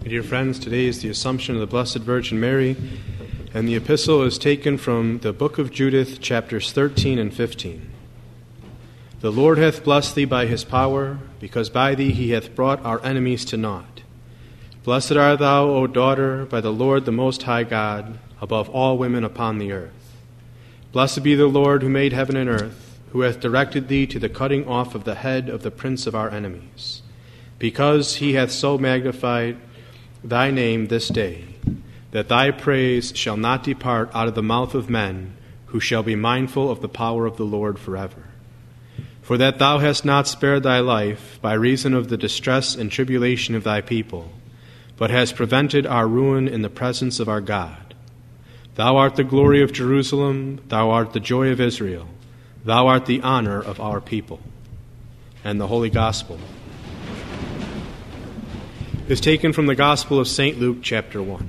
Dear friends, today is the Assumption of the Blessed Virgin Mary, and the epistle is taken from the book of Judith, chapters 13 and 15. The Lord hath blessed thee by his power, because by thee he hath brought our enemies to naught. Blessed art thou, O daughter, by the Lord the Most High God, above all women upon the earth. Blessed be the Lord who made heaven and earth, who hath directed thee to the cutting off of the head of the prince of our enemies, because he hath so magnified thy name this day, that thy praise shall not depart out of the mouth of men, who shall be mindful of the power of the Lord forever. For that thou hast not spared thy life by reason of the distress and tribulation of thy people, but hast prevented our ruin in the presence of our God. Thou art the glory of Jerusalem, thou art the joy of Israel, thou art the honor of our people. And the Holy Gospel is taken from the Gospel of St. Luke, chapter 1.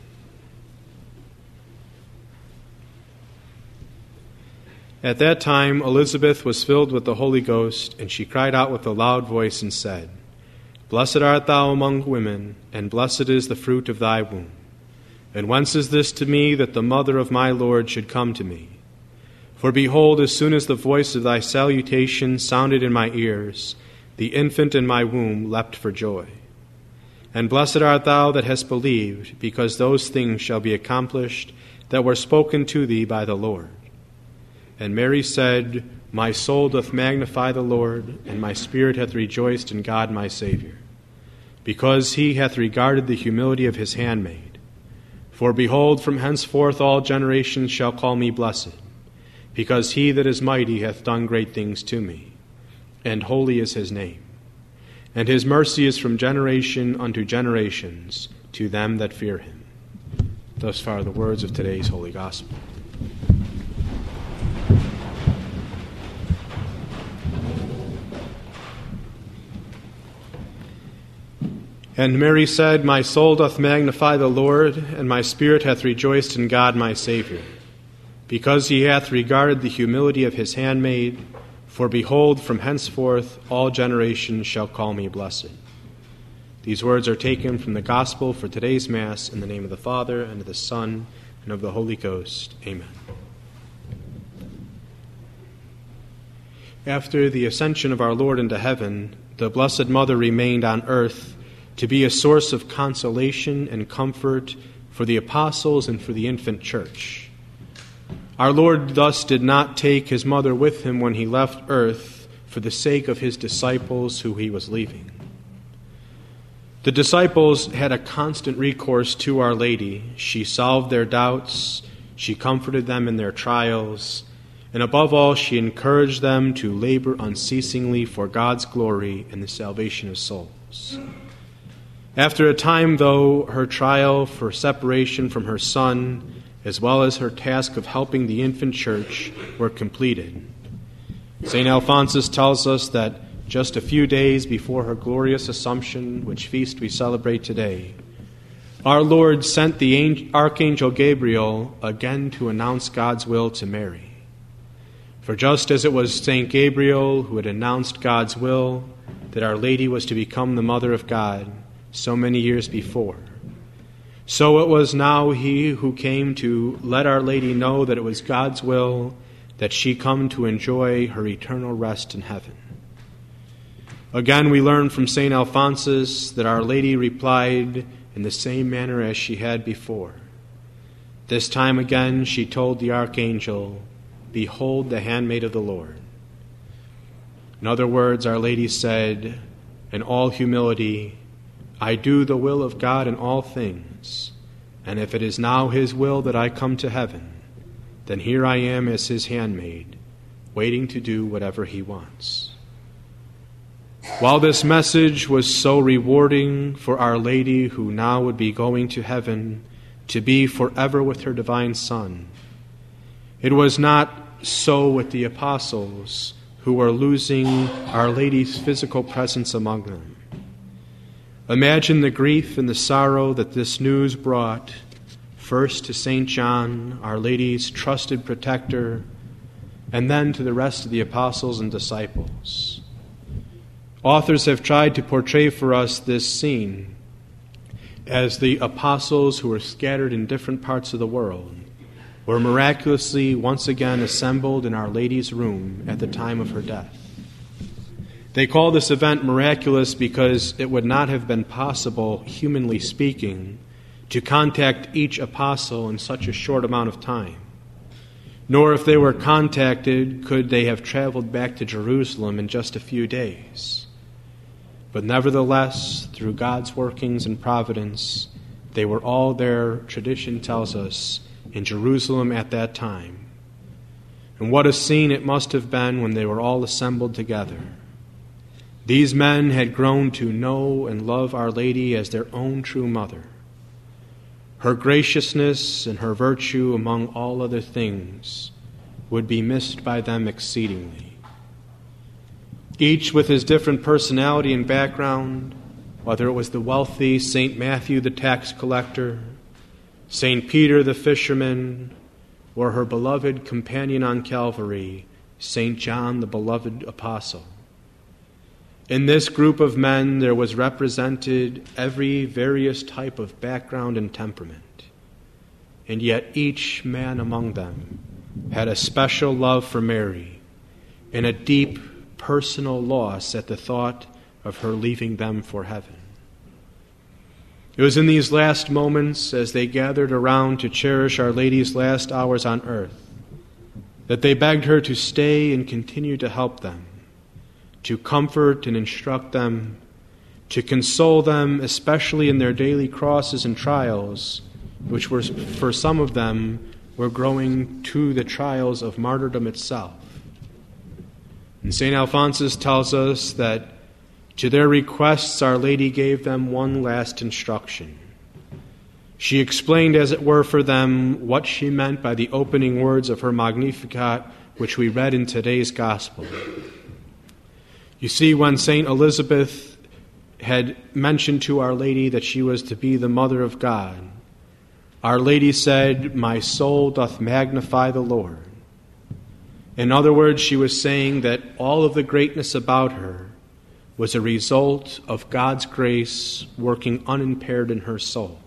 At that time Elizabeth was filled with the Holy Ghost, and she cried out with a loud voice and said, Blessed art thou among women, and blessed is the fruit of thy womb. And whence is this to me, that the mother of my Lord should come to me? For behold, as soon as the voice of thy salutation sounded in my ears, the infant in my womb leapt for joy. And blessed art thou that hast believed, because those things shall be accomplished that were spoken to thee by the Lord. And Mary said, My soul doth magnify the Lord, and my spirit hath rejoiced in God my Saviour, because he hath regarded the humility of his handmaid. For behold, from henceforth all generations shall call me blessed, because he that is mighty hath done great things to me, and holy is his name. And his mercy is from generation unto generations to them that fear him. Thus far the words of today's Holy Gospel. And Mary said, My soul doth magnify the Lord, and my spirit hath rejoiced in God my Saviour, because he hath regarded the humility of his handmaid. For behold, from henceforth all generations shall call me blessed. These words are taken from the Gospel for today's Mass, in the name of the Father, and of the Son, and of the Holy Ghost. Amen. After the ascension of our Lord into heaven, the Blessed Mother remained on earth to be a source of consolation and comfort for the apostles and for the infant church. Our Lord thus did not take his mother with him when he left earth for the sake of his disciples who he was leaving. The disciples had a constant recourse to Our Lady. She solved their doubts, she comforted them in their trials, and above all, she encouraged them to labor unceasingly for God's glory and the salvation of souls. After a time, though, her trial for separation from her Son, as well as her task of helping the infant church, were completed. St. Alphonsus tells us that just a few days before her glorious Assumption, which feast we celebrate today, our Lord sent the Archangel Gabriel again to announce God's will to Mary. For just as it was St. Gabriel who had announced God's will, that Our Lady was to become the Mother of God so many years before, so it was now he who came to let Our Lady know that it was God's will that she come to enjoy her eternal rest in heaven. Again, we learn from St. Alphonsus that Our Lady replied in the same manner as she had before. This time again she told the archangel, Behold the handmaid of the Lord. In other words, Our Lady said, in all humility, I do the will of God in all things, and if it is now his will that I come to heaven, then here I am as his handmaid, waiting to do whatever he wants. While this message was so rewarding for Our Lady, who now would be going to heaven to be forever with her divine Son, it was not so with the apostles, who were losing Our Lady's physical presence among them. Imagine the grief and the sorrow that this news brought, first to St. John, Our Lady's trusted protector, and then to the rest of the apostles and disciples. Authors have tried to portray for us this scene. as the apostles who were scattered in different parts of the world were miraculously once again assembled in Our Lady's room at the time of her death. They call this event miraculous because it would not have been possible, humanly speaking, to contact each apostle in such a short amount of time. Nor if they were contacted could they have traveled back to Jerusalem in just a few days. But nevertheless, through God's workings and providence, they were all there, tradition tells us, in Jerusalem at that time. And what a scene it must have been when they were all assembled together. These men had grown to know and love Our Lady as their own true mother. Her graciousness and her virtue, among all other things, would be missed by them exceedingly. Each with his different personality and background, whether it was the wealthy St. Matthew the tax collector, St. Peter the fisherman, or her beloved companion on Calvary, St. John the beloved apostle. In this group of men there was represented every various type of background and temperament, and yet each man among them had a special love for Mary and a deep personal loss at the thought of her leaving them for heaven. It was in these last moments, as they gathered around to cherish Our Lady's last hours on earth, that they begged her to stay and continue to help them, to comfort and instruct them, to console them, especially in their daily crosses and trials, which were, for some of them, were growing to the trials of martyrdom itself. And St. Alphonsus tells us that to their requests Our Lady gave them one last instruction. She explained, as it were, for them what she meant by the opening words of her Magnificat, which we read in today's Gospel. You see, when St. Elizabeth had mentioned to Our Lady that she was to be the Mother of God, Our Lady said, "My soul doth magnify the Lord." In other words, she was saying that all of the greatness about her was a result of God's grace working unimpaired in her soul.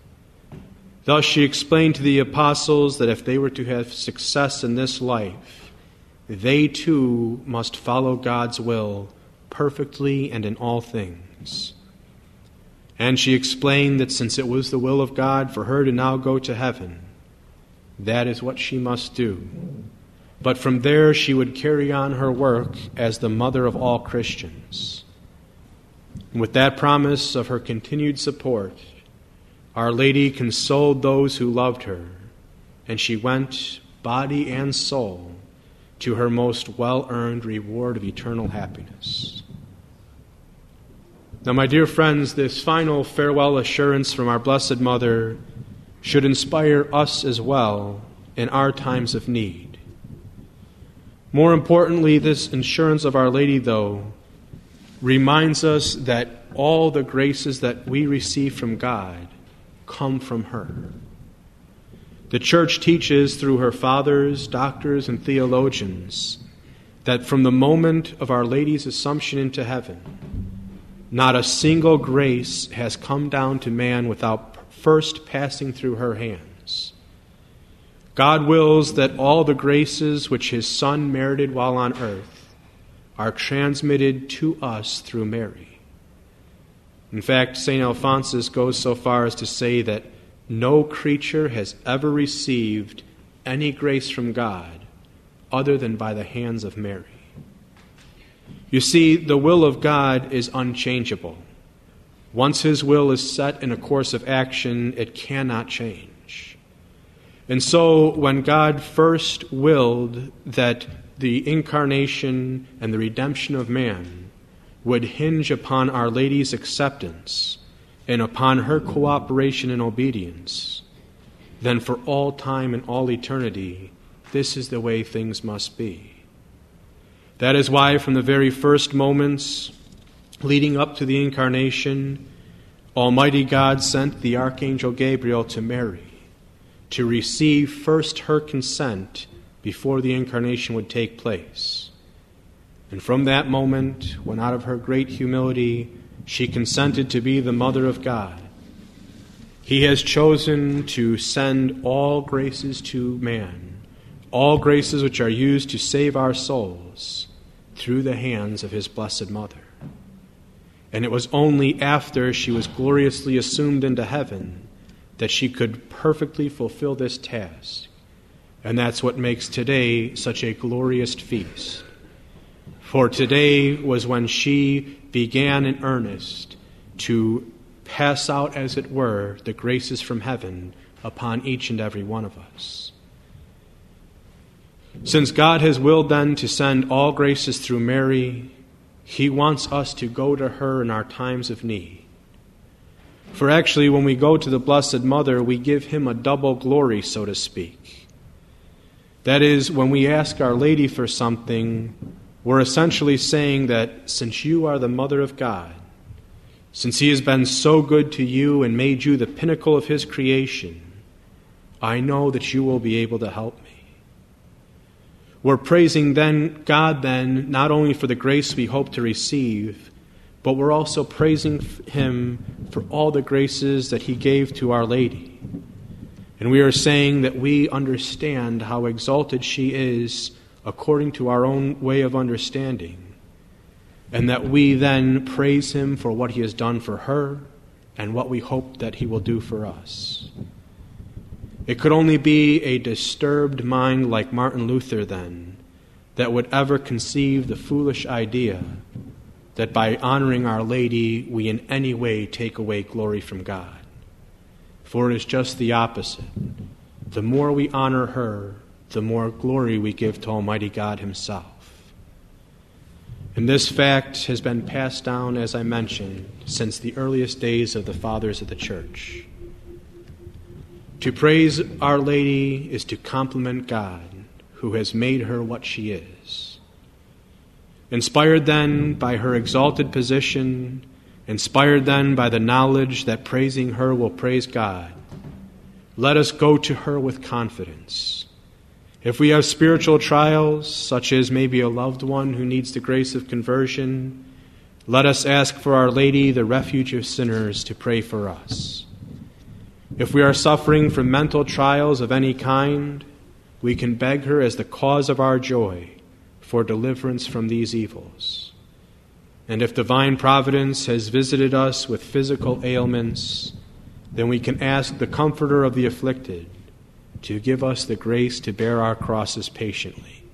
Thus she explained to the apostles that if they were to have success in this life, they too must follow God's will perfectly and in all things. And she explained that since it was the will of God for her to now go to heaven, that is what she must do. But from there she would carry on her work as the mother of all Christians. And with that promise of her continued support, Our Lady consoled those who loved her, and she went, body and soul, to her most well-earned reward of eternal happiness. Now, my dear friends, this final farewell assurance from our Blessed Mother should inspire us as well in our times of need. More importantly, this assurance of Our Lady, though, reminds us that all the graces that we receive from God come from her. The Church teaches through her fathers, doctors, and theologians that from the moment of Our Lady's Assumption into heaven, not a single grace has come down to man without first passing through her hands. God wills that all the graces which His Son merited while on earth are transmitted to us through Mary. In fact, St. Alphonsus goes so far as to say that no creature has ever received any grace from God other than by the hands of Mary. You see, the will of God is unchangeable. Once His will is set in a course of action, it cannot change. And so, when God first willed that the incarnation and the redemption of man would hinge upon Our Lady's acceptance and upon her cooperation and obedience, then for all time and all eternity, this is the way things must be. That is why from the very first moments leading up to the incarnation, Almighty God sent the Archangel Gabriel to Mary to receive first her consent before the incarnation would take place. And from that moment, when out of her great humility she consented to be the Mother of God, He has chosen to send all graces to man, all graces which are used to save our souls, through the hands of his blessed mother. And it was only after she was gloriously assumed into heaven that she could perfectly fulfill this task. And that's what makes today such a glorious feast. For today was when she began in earnest to pass out, as it were, the graces from heaven upon each and every one of us. Since God has willed then to send all graces through Mary, he wants us to go to her in our times of need. For actually, when we go to the Blessed Mother, we give him a double glory, so to speak. That is, when we ask Our Lady for something, we're essentially saying that since you are the Mother of God, since he has been so good to you and made you the pinnacle of his creation, I know that you will be able to help me. We're praising God not only for the grace we hope to receive, but we're also praising him for all the graces that he gave to Our Lady. And we are saying that we understand how exalted she is according to our own way of understanding, and that we then praise him for what he has done for her and what we hope that he will do for us. It could only be a disturbed mind like Martin Luther, then, that would ever conceive the foolish idea that by honoring Our Lady, we in any way take away glory from God. For it is just the opposite. The more we honor her, the more glory we give to Almighty God himself. And this fact has been passed down, as I mentioned, since the earliest days of the fathers of the Church. To praise Our Lady is to compliment God, who has made her what she is. Inspired then by her exalted position, inspired then by the knowledge that praising her will praise God, let us go to her with confidence. If we have spiritual trials, such as maybe a loved one who needs the grace of conversion, let us ask for Our Lady, the refuge of sinners, to pray for us. If we are suffering from mental trials of any kind, we can beg her as the cause of our joy for deliverance from these evils. And if divine providence has visited us with physical ailments, then we can ask the Comforter of the afflicted to give us the grace to bear our crosses patiently.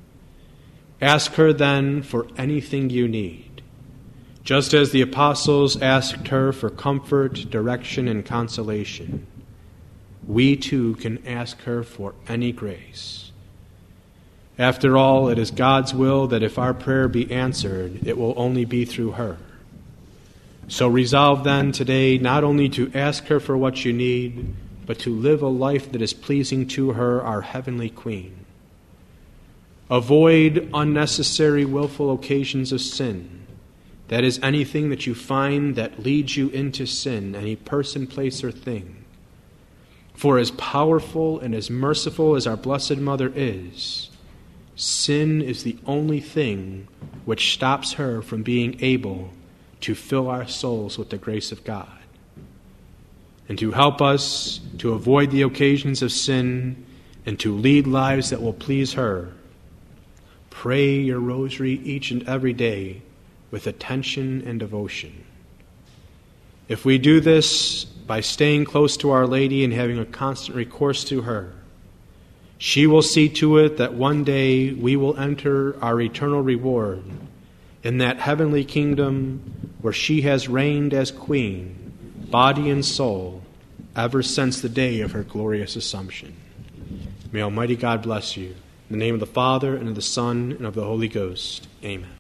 Ask her then for anything you need. Just as the apostles asked her for comfort, direction, and consolation, we too can ask her for any grace. After all, it is God's will that if our prayer be answered, it will only be through her. So resolve then today not only to ask her for what you need, but to live a life that is pleasing to her, our heavenly Queen. Avoid unnecessary willful occasions of sin. That is, anything that you find that leads you into sin, any person, place, or thing. For as powerful and as merciful as our Blessed Mother is, sin is the only thing which stops her from being able to fill our souls with the grace of God. And to help us to avoid the occasions of sin and to lead lives that will please her, pray your rosary each and every day with attention and devotion. If we do this by staying close to Our Lady and having a constant recourse to her, she will see to it that one day we will enter our eternal reward in that heavenly kingdom where she has reigned as Queen, body and soul, ever since the day of her glorious Assumption. May Almighty God bless you. In the name of the Father, and of the Son, and of the Holy Ghost. Amen.